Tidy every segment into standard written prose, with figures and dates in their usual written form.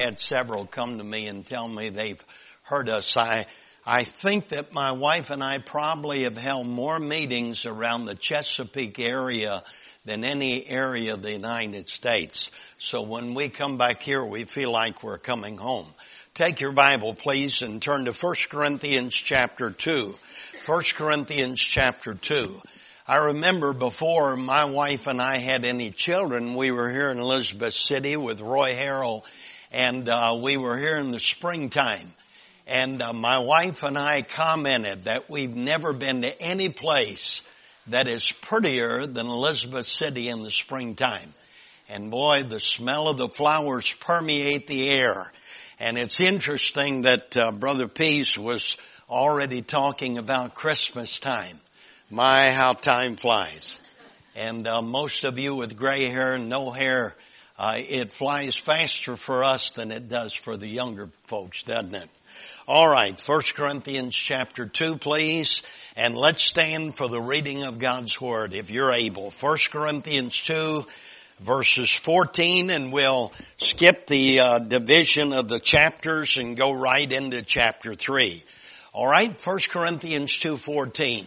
had several come to me and tell me they've heard us. I think that my wife and I probably have held more meetings around the Chesapeake area than any area of the United States. So when we come back here, we feel like we're coming home. Take your Bible, please, and turn to 1 Corinthians chapter 2. 1 Corinthians chapter 2. I remember before my wife and I had any children, we were here in Elizabeth City with Roy Harrell, and we were here in the springtime. And my wife and I commented that we've never been to any place that is prettier than Elizabeth City in the springtime. And boy, the smell of the flowers permeate the air. And it's interesting that Brother Peace was already talking about Christmas time. My, how time flies. And most of you with gray hair and no hair, it flies faster for us than it does for the younger folks, doesn't it? All right, 1 Corinthians chapter 2, please. And let's stand for the reading of God's Word, if you're able. 1 Corinthians 2, verses 14, and we'll skip the division of the chapters and go right into chapter 3. All right, 1 Corinthians 2:14.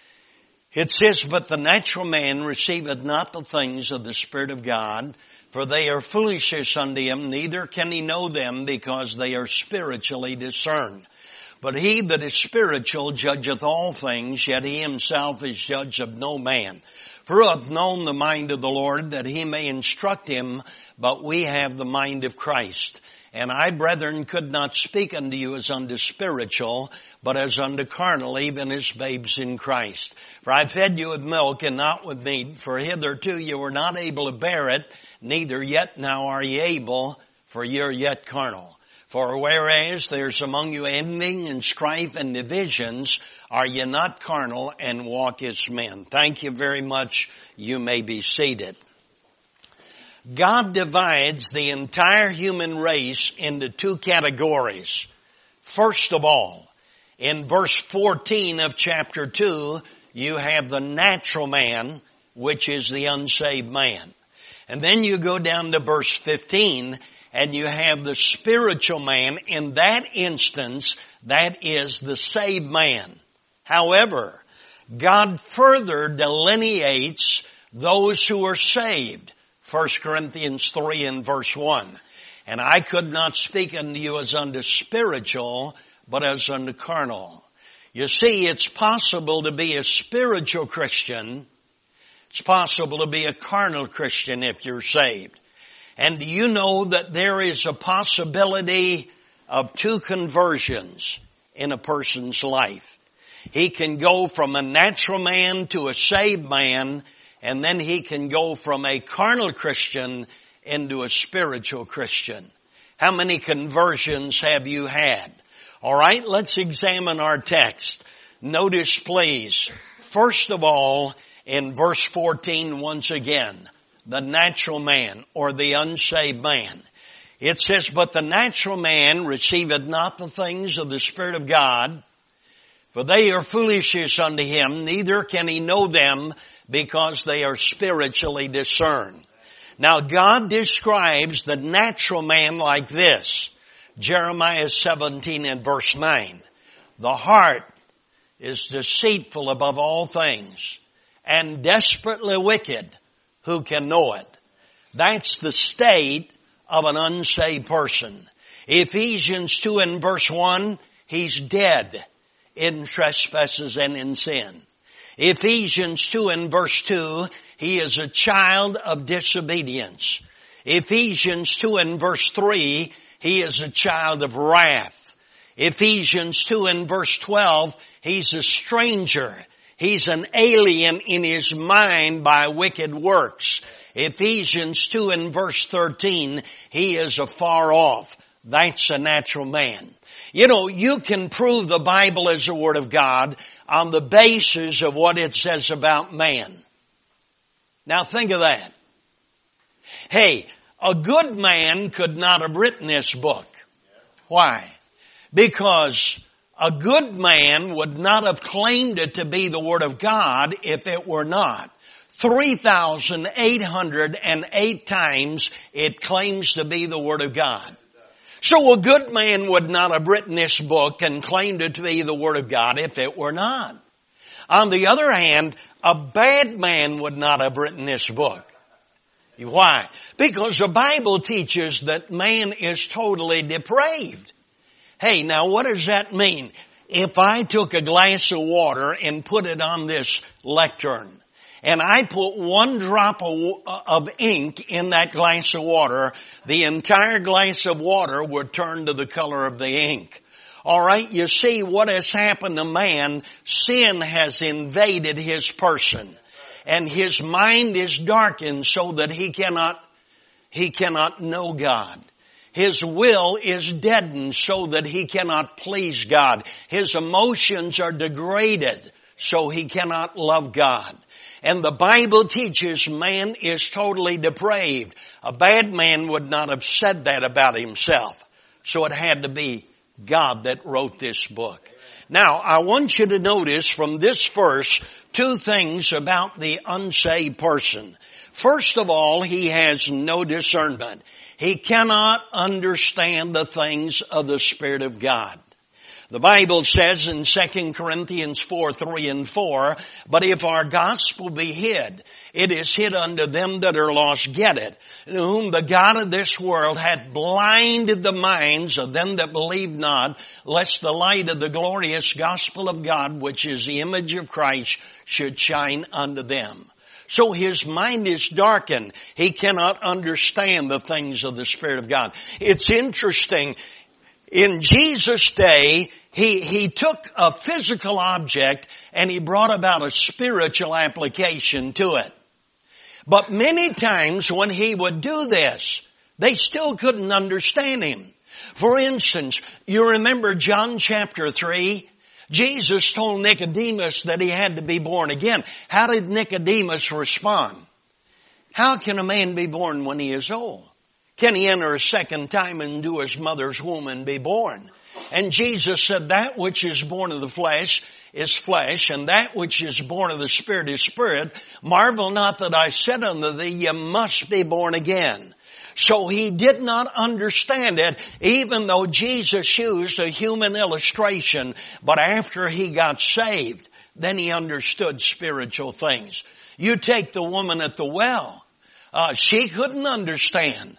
It says, "But the natural man receiveth not the things of the Spirit of God, for they are foolishness unto him, neither can he know them, because they are spiritually discerned. But he that is spiritual judgeth all things, yet he himself is judge of no man. For who hath known the mind of the Lord, that he may instruct him? But we have the mind of Christ. And I, brethren, could not speak unto you as unto spiritual, but as unto carnal, even as babes in Christ. For I fed you with milk and not with meat, for hitherto you were not able to bear it, neither yet now are ye able, for ye are yet carnal. For whereas there's among you envying and strife and divisions, are ye not carnal and walk as men?" Thank you very much. You may be seated. God divides the entire human race into two categories. First of all, in verse 14 of chapter 2, you have the natural man, which is the unsaved man. And then you go down to verse 15, and you have the spiritual man. In that instance, that is the saved man. However, God further delineates those who are saved. 1 Corinthians 3 and verse 1. "And I could not speak unto you as unto spiritual, but as unto carnal." You see, it's possible to be a spiritual Christian. It's possible to be a carnal Christian if you're saved. And do you know that there is a possibility of two conversions in a person's life? He can go from a natural man to a saved man, and then he can go from a carnal Christian into a spiritual Christian. How many conversions have you had? All right, let's examine our text. Notice, please, first of all, in verse 14, once again, the natural man or the unsaved man. It says, "But the natural man receiveth not the things of the Spirit of God, for they are foolishness unto him, neither can he know them, because they are spiritually discerned." Now God describes the natural man like this. Jeremiah 17 and verse 9. "The heart is deceitful above all things, and desperately wicked. Who can know it?" That's the state of an unsaved person. Ephesians 2 and verse 1, he's dead in trespasses and in sin. Ephesians 2 and verse 2, he is a child of disobedience. Ephesians 2 and verse 3, he is a child of wrath. Ephesians 2 and verse 12, he's a stranger. He's an alien in his mind by wicked works. Ephesians 2 and verse 13, he is afar off. That's a natural man. You know, you can prove the Bible as the Word of God on the basis of what it says about man. Now think of that. Hey, a good man could not have written this book. Why? Because a good man would not have claimed it to be the Word of God if it were not. 3,808 times it claims to be the Word of God. So a good man would not have written this book and claimed it to be the Word of God if it were not. On the other hand, a bad man would not have written this book. Why? Because the Bible teaches that man is totally depraved. Hey, now what does that mean? If I took a glass of water and put it on this lectern, and I put one drop of ink in that glass of water, the entire glass of water would turn to the color of the ink. All right, you see what has happened to man. Sin has invaded his person, and his mind is darkened so that he cannot know God. His will is deadened so that he cannot please God. His emotions are degraded so he cannot love God. And the Bible teaches man is totally depraved. A bad man would not have said that about himself. So it had to be God that wrote this book. Now, I want you to notice from this verse two things about the unsaved person. First of all, he has no discernment. He cannot understand the things of the Spirit of God. The Bible says in 2 Corinthians 4:3-4, but if our gospel be hid, it is hid unto them that are lost get it, in whom the God of this world hath blinded the minds of them that believe not, lest the light of the glorious gospel of God, which is the image of Christ, should shine unto them. So his mind is darkened. He cannot understand the things of the Spirit of God. It's interesting. In Jesus' day, he took a physical object and he brought about a spiritual application to it. But many times when he would do this, they still couldn't understand him. For instance, you remember John chapter 3? Jesus told Nicodemus that he had to be born again. How did Nicodemus respond? How can a man be born when he is old? Can he enter a second time into his mother's womb and be born? And Jesus said, that which is born of the flesh is flesh, and that which is born of the Spirit is spirit. Marvel not that I said unto thee, you must be born again. So he did not understand it, even though Jesus used a human illustration. But after he got saved, then he understood spiritual things. You take the woman at the well. She couldn't understand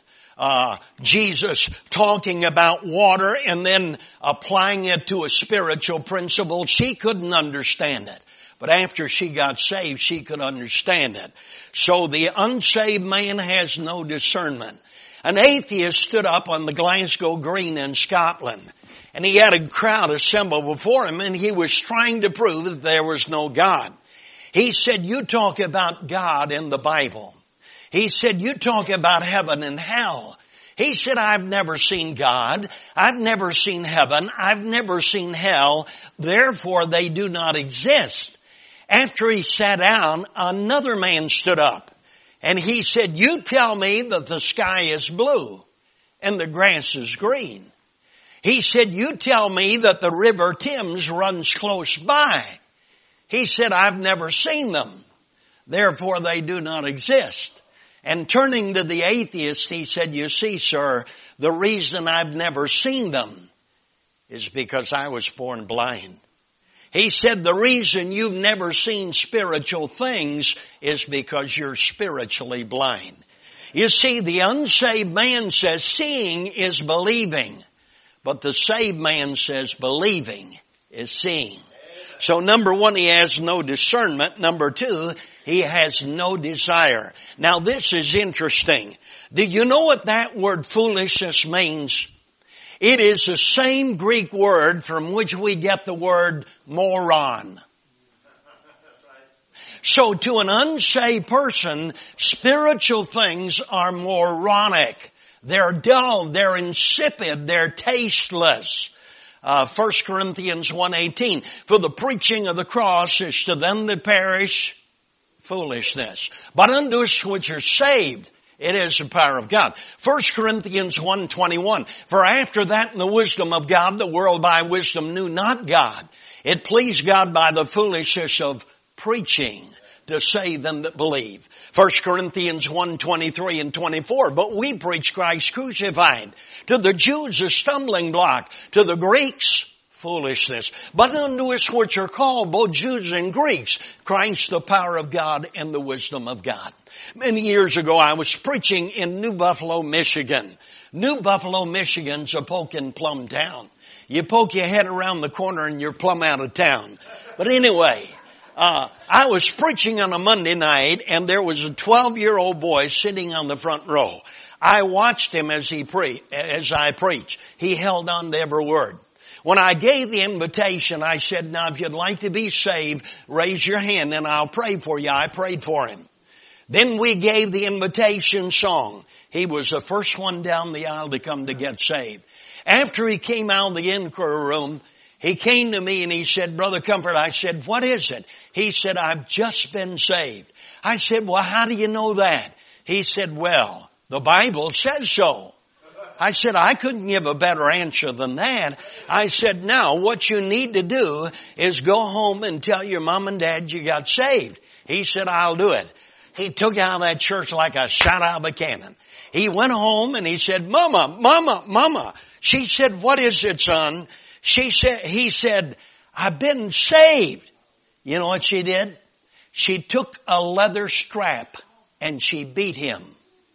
Jesus talking about water and then applying it to a spiritual principle. She couldn't understand it. But after she got saved, she could understand it. So the unsaved man has no discernment. An atheist stood up on the Glasgow Green in Scotland, and he had a crowd assembled before him, and he was trying to prove that there was no God. He said, you talk about God in the Bible. He said, you talk about heaven and hell. He said, I've never seen God. I've never seen heaven. I've never seen hell. Therefore, they do not exist. After he sat down, another man stood up. And he said, you tell me that the sky is blue and the grass is green. He said, you tell me that the river Thames runs close by. He said, I've never seen them. Therefore, they do not exist. And turning to the atheist, he said, you see, sir, the reason I've never seen them is because I was born blind. He said, the reason you've never seen spiritual things is because you're spiritually blind. You see, the unsaved man says seeing is believing, but the saved man says believing is seeing. So number one, he has no discernment. Number two, he has no desire. Now this is interesting. Do you know what that word foolishness means? It is the same Greek word from which we get the word moron. So to an unsaved person, spiritual things are moronic. They're dull, they're insipid, they're tasteless. 1 Corinthians 1:18, for the preaching of the cross is to them that perish foolishness, but unto us which are saved, it is the power of God. 1 Corinthians 1:21, for after that in the wisdom of God, the world by wisdom knew not God. It pleased God by the foolishness of preaching to save them that believe. 1 Corinthians 1:23 and 24. But we preach Christ crucified. To the Jews a stumbling block. To the Greeks foolishness. But unto us which are called, both Jews and Greeks, Christ the power of God and the wisdom of God. Many years ago I was preaching in New Buffalo, Michigan. New Buffalo, Michigan's a poking plumb town. You poke your head around the corner and you're plumb out of town. But anyway, I was preaching on a Monday night and there was a 12-year-old boy sitting on the front row. I watched him as I preached. He held on to every word. When I gave the invitation, I said, now if you'd like to be saved, raise your hand and I'll pray for you. I prayed for him. Then we gave the invitation song. He was the first one down the aisle to come to get saved. After he came out of the inquiry room, he came to me and he said, Brother Comfort, I said, what is it? He said, I've just been saved. I said, well, how do you know that? He said, well, the Bible says so. I said, I couldn't give a better answer than that. I said, now what you need to do is go home and tell your mom and dad you got saved. He said, I'll do it. He took out of that church like a shot out of a cannon. He went home and he said, Mama. She said, what is it, son? He said, I've been saved. You know what she did? She took a leather strap and she beat him.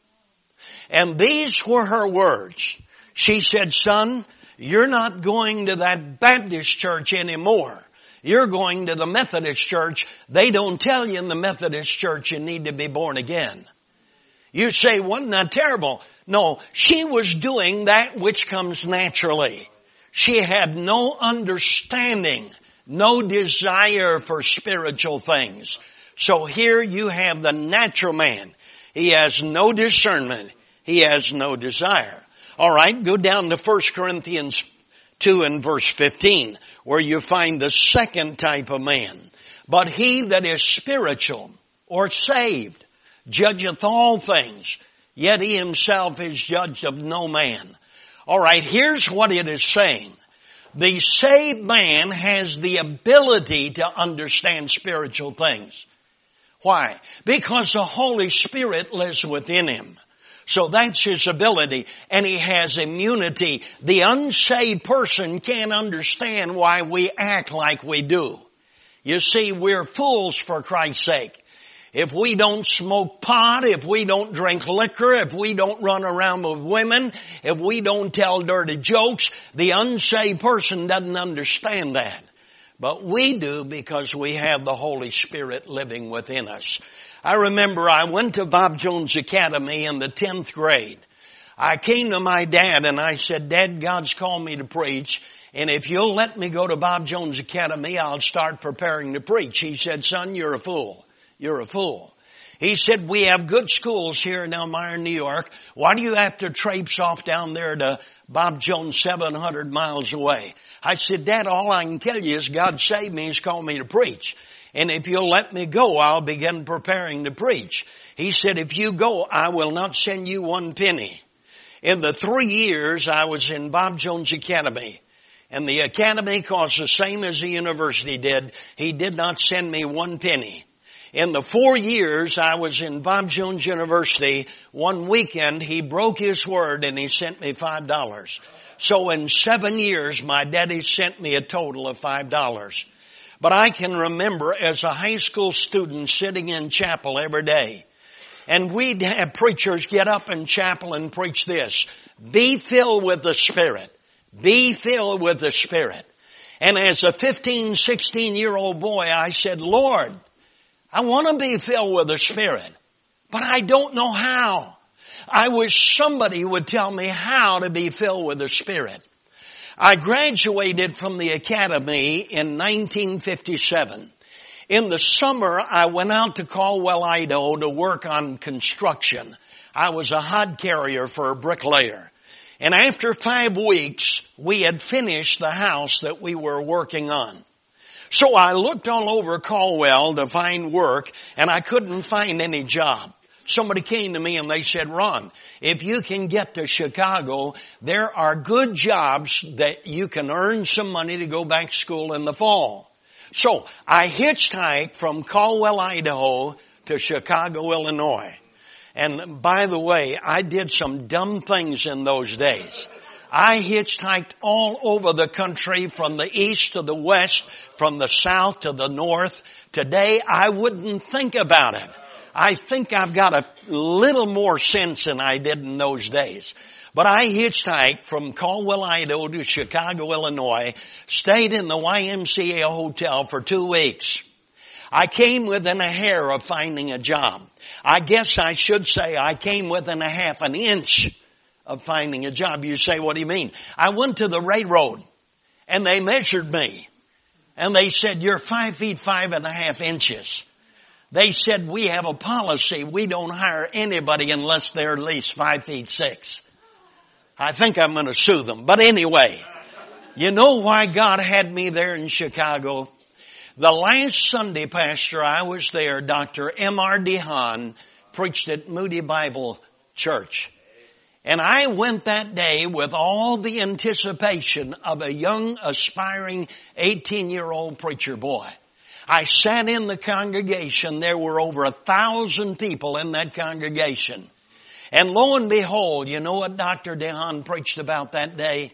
And these were her words. She said, son, you're not going to that Baptist church anymore. You're going to the Methodist church. They don't tell you in the Methodist church you need to be born again. You say, wasn't that terrible? No, she was doing that which comes naturally. She had no understanding, no desire for spiritual things. So here you have the natural man. He has no discernment. He has no desire. All right, go down to 1 Corinthians 2 and verse 15, where you find the second type of man. But he that is spiritual or saved judgeth all things, yet he himself is judged of no man. All right, here's what it is saying. The saved man has the ability to understand spiritual things. Why? Because the Holy Spirit lives within him. So that's his ability, and he has immunity. The unsaved person can't understand why we act like we do. You see, we're fools for Christ's sake. If we don't smoke pot, if we don't drink liquor, if we don't run around with women, if we don't tell dirty jokes, the unsaved person doesn't understand that. But we do because we have the Holy Spirit living within us. I remember I went to Bob Jones Academy in the 10th grade. I came to my dad and I said, Dad, God's called me to preach. And if you'll let me go to Bob Jones Academy, I'll start preparing to preach. He said, son, you're a fool. You're a fool. He said, we have good schools here in Elmira, New York. Why do you have to traipse off down there to Bob Jones 700 miles away? I said, Dad, all I can tell you is God saved me. He's called me to preach. And if you'll let me go, I'll begin preparing to preach. He said, if you go, I will not send you one penny. In the 3 years I was in Bob Jones Academy, and the academy cost the same as the university did, he did not send me one penny. In the 4 years I was in Bob Jones University, one weekend he broke his word and he sent me $5. So in 7 years my daddy sent me a total of $5. But I can remember as a high school student sitting in chapel every day. And we'd have preachers get up in chapel and preach this. Be filled with the Spirit. Be filled with the Spirit. And as a 15, 16-year-old boy, I said, Lord, I want to be filled with the Spirit, but I don't know how. I wish somebody would tell me how to be filled with the Spirit. I graduated from the academy in 1957. In the summer, I went out to Caldwell, Idaho to work on construction. I was a hod carrier for a bricklayer. And after 5 weeks, we had finished the house that we were working on. So I looked all over Caldwell to find work, and I couldn't find any job. Somebody came to me and they said, Ron, if you can get to Chicago, there are good jobs that you can earn some money to go back to school in the fall. So I hitchhiked from Caldwell, Idaho to Chicago, Illinois. And by the way, I did some dumb things in those days. I hitchhiked all over the country, from the east to the west, from the south to the north. Today, I wouldn't think about it. I think I've got a little more sense than I did in those days. But I hitchhiked from Caldwell, Idaho to Chicago, Illinois, stayed in the YMCA hotel for 2 weeks. I came within a hair of finding a job. I guess I should say I came within a half an inch of finding a job. You say, what do you mean? I went to the railroad and they measured me and they said, you're 5 feet 5.5 inches. They said, we have a policy. We don't hire anybody unless they're at least 5 feet 6. I think I'm going to sue them. But anyway, you know why God had me there in Chicago? The last Sunday, Pastor, I was there, Dr. M.R. DeHaan preached at Moody Bible Church. And I went that day with all the anticipation of a young, aspiring 18-year-old preacher boy. I sat in the congregation. There were over 1,000 people in that congregation. And lo and behold, you know what Dr. DeHaan preached about that day?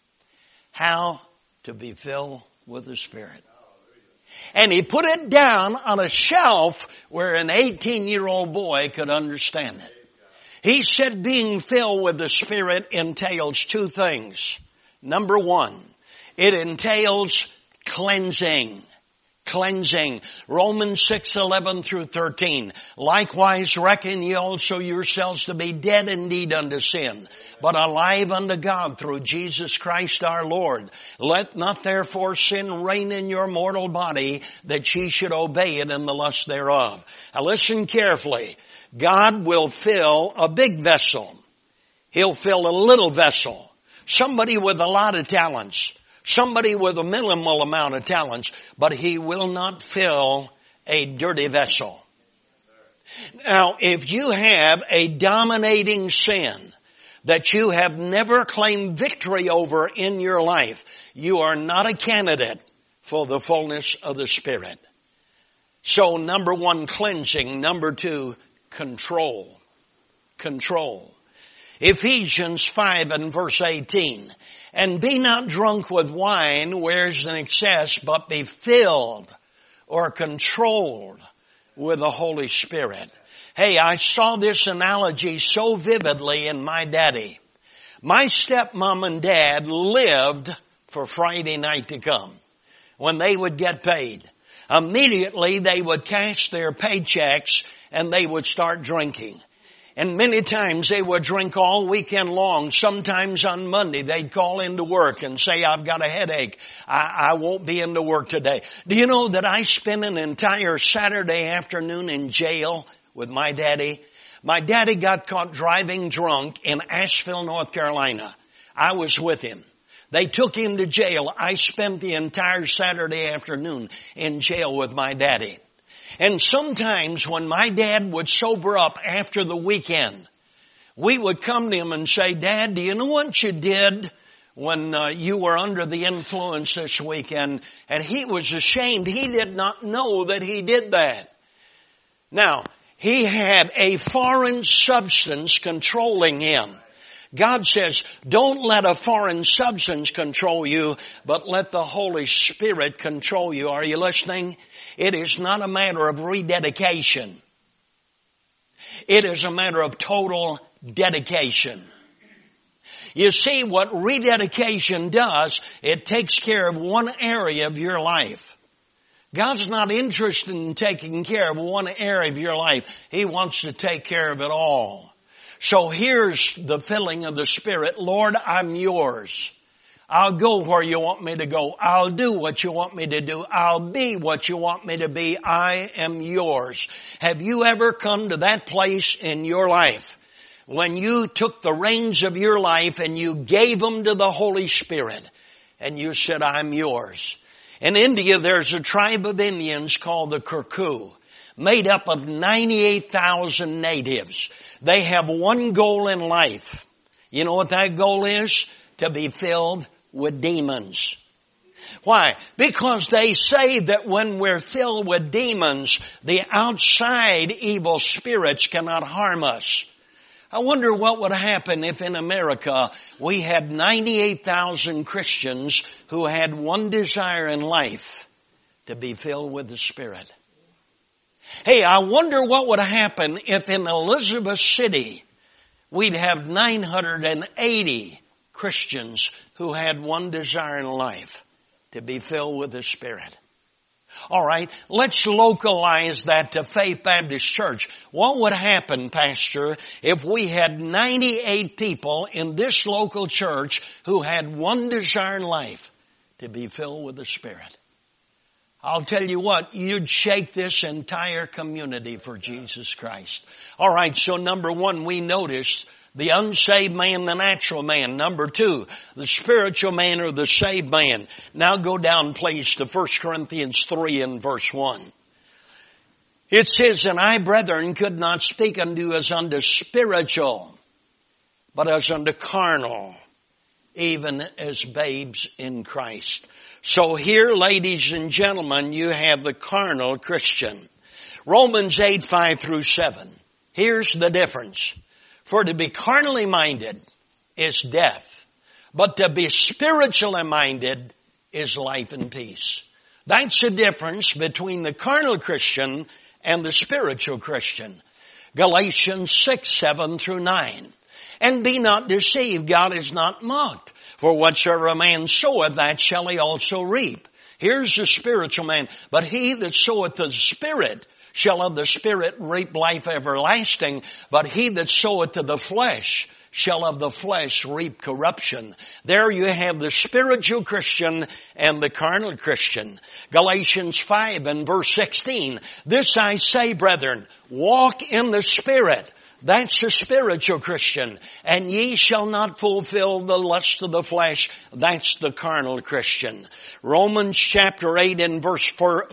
How to be filled with the Spirit. And he put it down on a shelf where an 18-year-old boy could understand it. He said being filled with the Spirit entails 2 things. Number 1, it entails cleansing. Cleansing. Romans 6:11 through 13. Likewise reckon ye also yourselves to be dead indeed unto sin, but alive unto God through Jesus Christ our Lord. Let not therefore sin reign in your mortal body, that ye should obey it in the lust thereof. Now listen carefully. God will fill a big vessel. He'll fill a little vessel. Somebody with a lot of talents. Somebody with a minimal amount of talents. But He will not fill a dirty vessel. Now, if you have a dominating sin that you have never claimed victory over in your life, you are not a candidate for the fullness of the Spirit. So, number 1, cleansing. Number 2, control. Control. Ephesians 5 and verse 18. And be not drunk with wine, where's an excess, but be filled or controlled with the Holy Spirit. Hey, I saw this analogy so vividly in my daddy. My stepmom and dad lived for Friday night to come when they would get paid. Immediately they would cash their paychecks and they would start drinking. And many times they would drink all weekend long. Sometimes on Monday they'd call into work and say, I've got a headache. I won't be into work today. Do you know that I spent an entire Saturday afternoon in jail with my daddy? My daddy got caught driving drunk in Asheville, North Carolina. I was with him. They took him to jail. I spent the entire Saturday afternoon in jail with my daddy. And sometimes when my dad would sober up after the weekend, we would come to him and say, Dad, do you know what you did when you were under the influence this weekend? And he was ashamed. He did not know that he did that. Now, he had a foreign substance controlling him. God says, don't let a foreign substance control you, but let the Holy Spirit control you. Are you listening? It is not a matter of rededication. It is a matter of total dedication. You see, what rededication does, it takes care of one area of your life. God's not interested in taking care of one area of your life. He wants to take care of it all. So here's the filling of the Spirit. Lord, I'm yours. I'll go where you want me to go. I'll do what you want me to do. I'll be what you want me to be. I am yours. Have you ever come to that place in your life when you took the reins of your life and you gave them to the Holy Spirit and you said, I'm yours? In India, there's a tribe of Indians called the Kurku, made up of 98,000 natives. They have one goal in life. You know what that goal is? To be filled with demons. Why? Because they say that when we're filled with demons, the outside evil spirits cannot harm us. I wonder what would happen if in America we had 98,000 Christians who had one desire in life, to be filled with the Spirit. Hey, I wonder what would happen if in Elizabeth City we'd have 980 Christians who had one desire in life, to be filled with the Spirit. All right, let's localize that to Faith Baptist Church. What would happen, Pastor, if we had 98 people in this local church who had one desire in life, to be filled with the Spirit? I'll tell you what, you'd shake this entire community for Jesus Christ. All right, so number one, we noticed the unsaved man, the natural man. Number two, the spiritual man or the saved man. Now go down, please, to 1 Corinthians 3 and verse 1. It says, "And I, brethren, could not speak unto you as unto spiritual, but as unto carnal, even as babes in Christ." So here, ladies and gentlemen, you have the carnal Christian. Romans 8, 5 through 7. Here's the difference. For to be carnally minded is death, but to be spiritually minded is life and peace. That's the difference between the carnal Christian and the spiritual Christian. Galatians 6, 7 through 9. "And be not deceived, God is not mocked. For whatsoever a man soweth, that shall he also reap." Here's the spiritual man. "But he that soweth the Spirit shall of the Spirit reap life everlasting. But he that soweth to the flesh shall of the flesh reap corruption." There you have the spiritual Christian and the carnal Christian. Galatians 5 and verse 16. "This I say, brethren, walk in the Spirit." That's the spiritual Christian. "And ye shall not fulfill the lust of the flesh." That's the carnal Christian. Romans chapter 8 and verse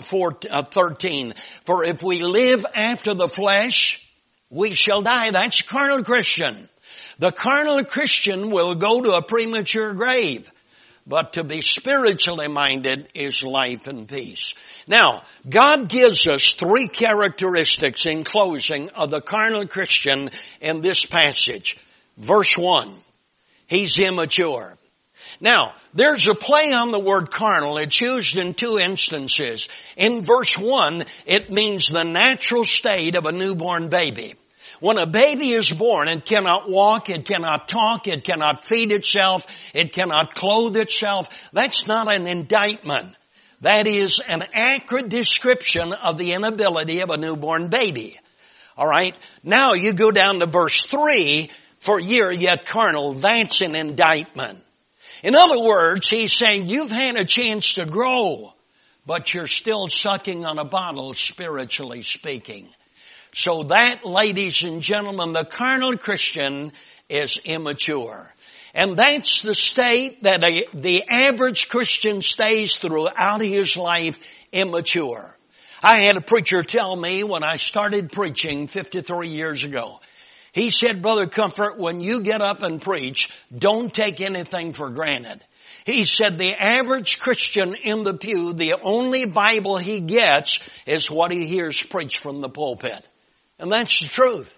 13. "For if we live after the flesh, we shall die." That's carnal Christian. The carnal Christian will go to a premature grave. But to be spiritually minded is life and peace. Now, God gives us three characteristics in closing of the carnal Christian in this passage. Verse 1, he's immature. Now, there's a play on the word carnal. It's used in two instances. In verse 1, it means the natural state of a newborn baby. When a baby is born, it cannot walk, it cannot talk, it cannot feed itself, it cannot clothe itself. That's not an indictment. That is an accurate description of the inability of a newborn baby. All right? Now you go down to verse 3, "For ye are yet carnal." That's an indictment. In other words, he's saying you've had a chance to grow, but you're still sucking on a bottle, spiritually speaking. So that, ladies and gentlemen, the carnal Christian is immature. And that's the state that the average Christian stays throughout his life, immature. I had a preacher tell me when I started preaching 53 years ago. He said, "Brother Comfort, when you get up and preach, don't take anything for granted." He said the average Christian in the pew, the only Bible he gets is what he hears preached from the pulpit. And that's the truth.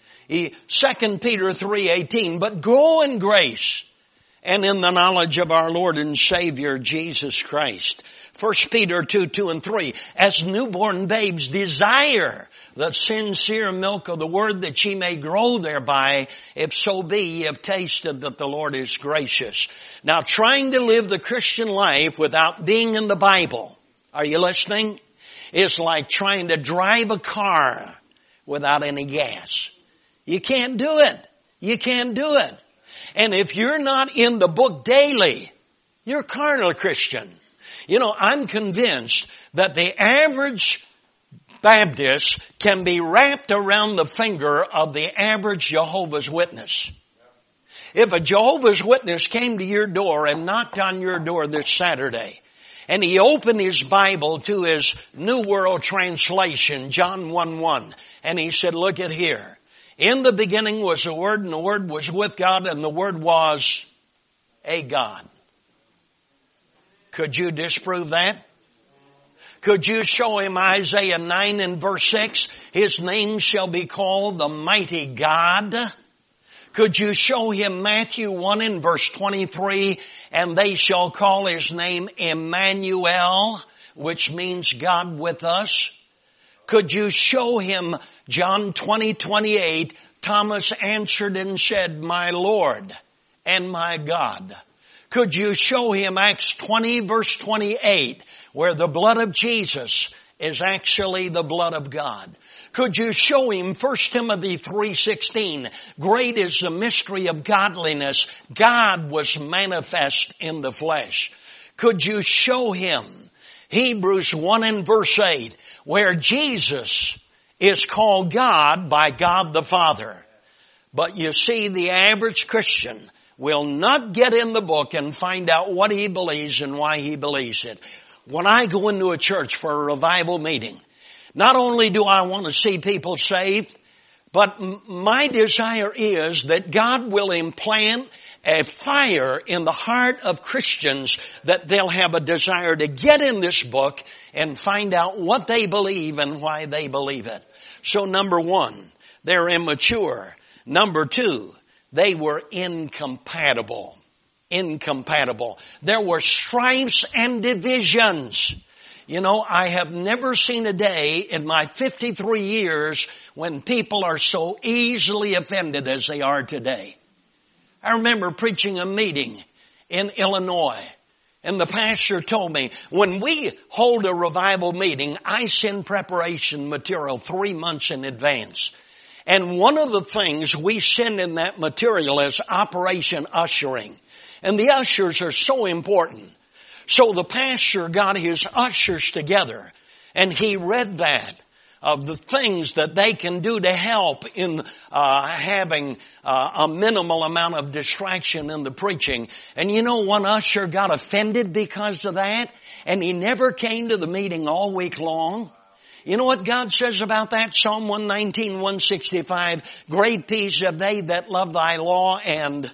2 Peter 3:18, "But grow in grace and in the knowledge of our Lord and Savior Jesus Christ." 1 Peter 2, 2 and 3, "As newborn babes desire the sincere milk of the word, that ye may grow thereby, if so be ye have tasted that the Lord is gracious." Now, trying to live the Christian life without being in the Bible, are you listening? Is like trying to drive a car without any gas. You can't do it. You can't do it. And if you're not in the book daily, you're a carnal Christian. You know, I'm convinced that the average Baptist can be wrapped around the finger of the average Jehovah's Witness. If a Jehovah's Witness came to your door and knocked on your door this Saturday, and he opened his Bible to his New World Translation, John 1:1, and he said, "Look at here. In the beginning was the Word, and the Word was with God, and the Word was a God." Could you disprove that? Could you show him Isaiah 9 and verse 6? His name shall be called the Mighty God. Could you show him Matthew 1 and verse 23? And they shall call his name Emmanuel, which means God with us. Could you show him John 20:28? Thomas answered and said, my Lord and my God. Could you show him Acts 20 verse 28, where the blood of Jesus is actually the blood of God? Could you show him 1 Timothy 3:16? Great is the mystery of godliness. God was manifest in the flesh. Could you show him Hebrews 1 and verse 8, where Jesus is called God by God the Father? But you see, the average Christian will not get in the book and find out what he believes and why he believes it. When I go into a church for a revival meeting, not only do I want to see people saved, but my desire is that God will implant a fire in the heart of Christians that they'll have a desire to get in this book and find out what they believe and why they believe it. So number one, they're immature. Number two, they were incompatible. Incompatible. There were strifes and divisions. You know, I have never seen a day in my 53 years when people are so easily offended as they are today. I remember preaching a meeting in Illinois, and the pastor told me, when we hold a revival meeting, I send preparation material 3 months in advance. And one of the things we send in that material is Operation Ushering. And the ushers are so important. So the pastor got his ushers together, and he read that of the things that they can do to help in having a minimal amount of distraction in the preaching. And you know, one usher got offended because of that, and he never came to the meeting all week long. You know what God says about that? Psalm 119, 165, great peace have they that love thy law, and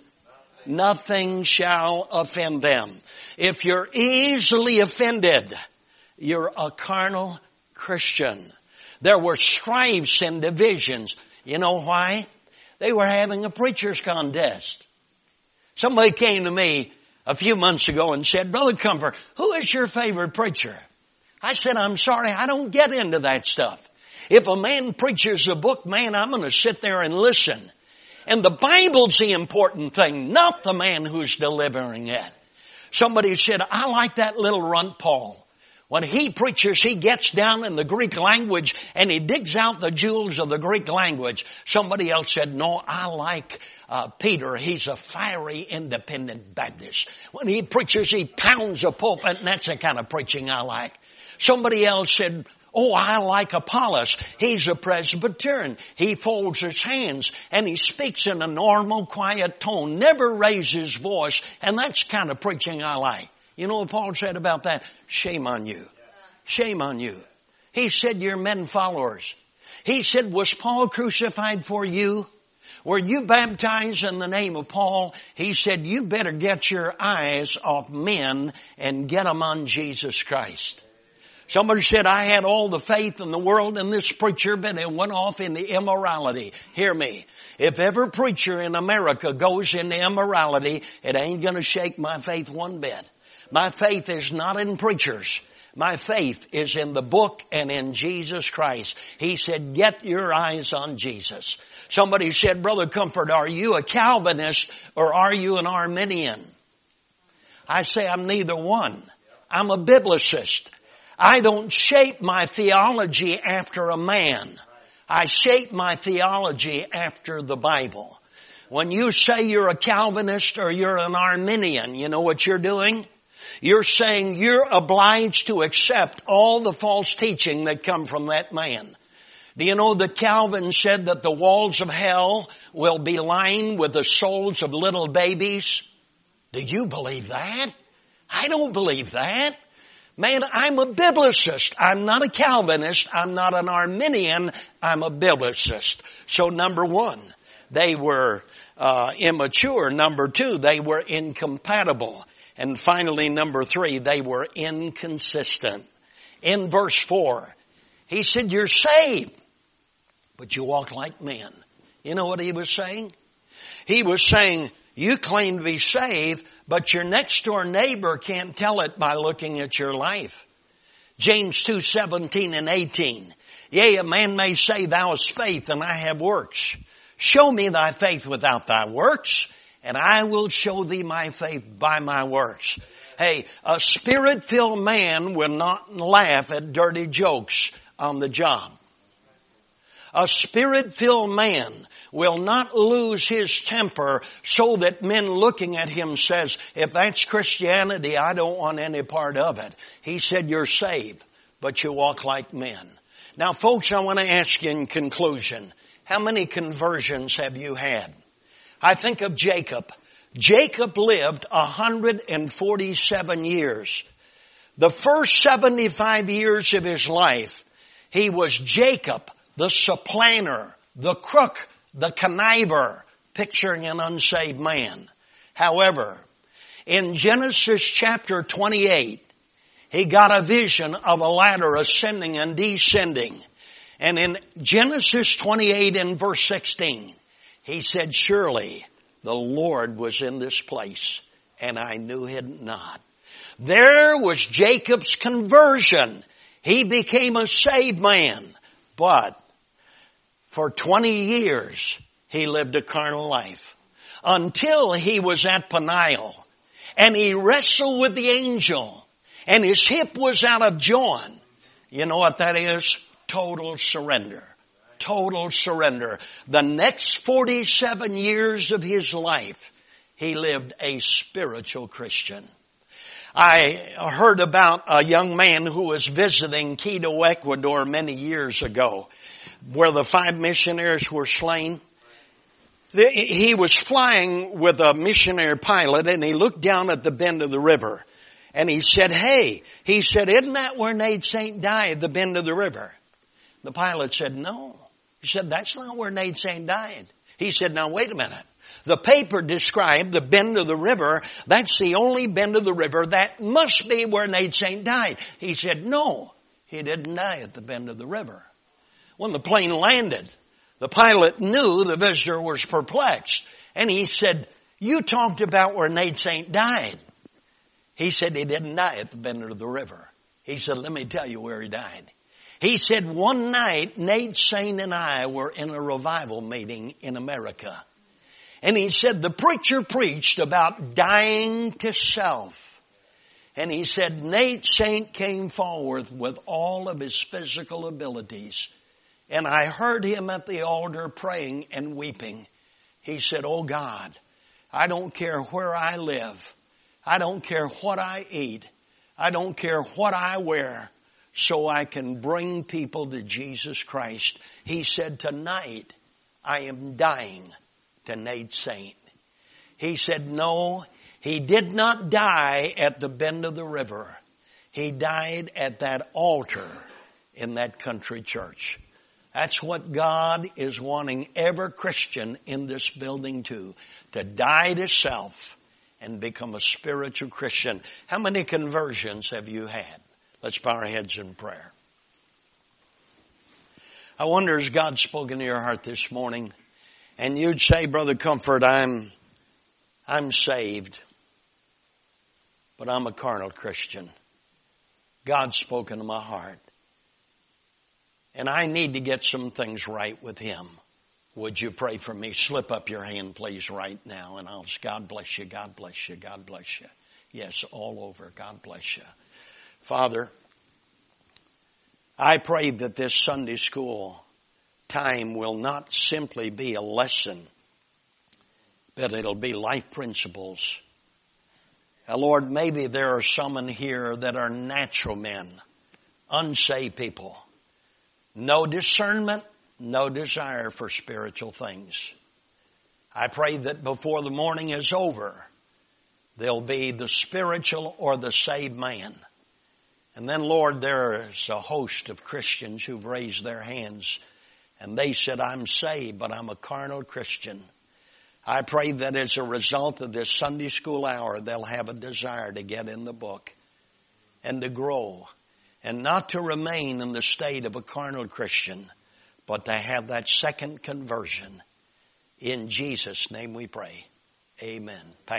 nothing shall offend them. If you're easily offended, you're a carnal Christian. There were strifes and divisions. You know why? They were having a preacher's contest. Somebody came to me a few months ago and said, Brother Comfort, who is your favorite preacher? I said, I'm sorry, I don't get into that stuff. If a man preaches a book, man, I'm going to sit there and listen. And the Bible's the important thing, not the man who's delivering it. Somebody said, I like that little runt Paul. When he preaches, he gets down in the Greek language and he digs out the jewels of the Greek language. Somebody else said, no, I like Peter. He's a fiery independent Baptist. When he preaches, he pounds a pulpit, and that's the kind of preaching I like. Somebody else said, oh, I like Apollos. He's a Presbyterian. He folds his hands and he speaks in a normal, quiet tone, never raises his voice, and that's the kind of preaching I like. You know what Paul said about that? Shame on you. Shame on you. He said, you're men followers. He said, was Paul crucified for you? Were you baptized in the name of Paul? He said, you better get your eyes off men and get them on Jesus Christ. Somebody said, I had all the faith in the world in this preacher, but it went off into immorality. Hear me. If every preacher in America goes into immorality, it ain't going to shake my faith one bit. My faith is not in preachers. My faith is in the book and in Jesus Christ. He said, get your eyes on Jesus. Somebody said, Brother Comfort, are you a Calvinist or are you an Arminian? I say I'm neither one. I'm a biblicist. I don't shape my theology after a man. I shape my theology after the Bible. When you say you're a Calvinist or you're an Arminian, you know what you're doing? You're saying you're obliged to accept all the false teaching that come from that man. Do you know that Calvin said that the walls of hell will be lined with the souls of little babies? Do you believe that? I don't believe that. Man, I'm a biblicist. I'm not a Calvinist. I'm not an Arminian. I'm a biblicist. So number one, they were immature. Number two, they were incompatible. And finally, number 3, they were inconsistent. In verse 4, he said, you're saved, but you walk like men. You know what he was saying? He was saying, you claim to be saved, but your next door neighbor can't tell it by looking at your life. James 2:17 and 18. Yea, a man may say, thou hast faith and I have works. Show me thy faith without thy works, and I will show thee my faith by my works. Hey, a spirit-filled man will not laugh at dirty jokes on the job. A spirit-filled man will not lose his temper so that men looking at him says, if that's Christianity, I don't want any part of it. He said, you're saved, but you walk like men. Now, folks, I want to ask you in conclusion, how many conversions have you had? I think of Jacob. Jacob lived 147 years. The first 75 years of his life, he was Jacob, the supplanter, the crook, the conniver, picturing an unsaved man. However, in Genesis chapter 28, he got a vision of a ladder ascending and descending. And in Genesis 28 and verse 16, he said, surely the Lord was in this place, and I knew him not. There was Jacob's conversion. He became a saved man, but for 20 years, he lived a carnal life until he was at Peniel and he wrestled with the angel and his hip was out of joint. You know what that is? Total surrender. Total surrender. The next 47 years of his life, he lived a spiritual Christian. I heard about a young man who was visiting Quito, Ecuador many years ago, where the 5 missionaries were slain. He was flying with a missionary pilot and he looked down at the bend of the river and he said, hey, he said, isn't that where Nate Saint died, the bend of the river? The pilot said, no. He said, that's not where Nate Saint died. He said, now wait a minute. The paper described the bend of the river. That's the only bend of the river. That must be where Nate Saint died. He said, no, he didn't die at the bend of the river. When the plane landed, the pilot knew the visitor was perplexed. And he said, you talked about where Nate Saint died. He said he didn't die at the bend of the river. He said, let me tell you where he died. He said, one night, Nate Saint and I were in a revival meeting in America. And he said, the preacher preached about dying to self. And he said, Nate Saint came forward with all of his physical abilities. And I heard him at the altar praying and weeping. He said, oh God, I don't care where I live. I don't care what I eat. I don't care what I wear, so I can bring people to Jesus Christ. He said, tonight I am dying to Nate Saint. He said, no, he did not die at the bend of the river. He died at that altar in that country church. That's what God is wanting every Christian in this building to die to self and become a spiritual Christian. How many conversions have you had? Let's bow our heads in prayer. I wonder, has God spoken to your heart this morning? And you'd say, Brother Comfort, I'm saved, but I'm a carnal Christian. God's spoken to my heart. And I need to get some things right with Him. Would you pray for me? Slip up your hand, please, right now. And I'll say, God bless you, God bless you, God bless you. Yes, all over. God bless you. Father, I pray that this Sunday school time will not simply be a lesson, but it'll be life principles. Lord, maybe there are some in here that are natural men, unsaved people. No discernment, no desire for spiritual things. I pray that before the morning is over, they'll be the spiritual or the saved man. And then, Lord, there's a host of Christians who've raised their hands and they said, I'm saved, but I'm a carnal Christian. I pray that as a result of this Sunday school hour, they'll have a desire to get in the book and to grow and not to remain in the state of a carnal Christian, but to have that second conversion. In Jesus' name we pray. Amen.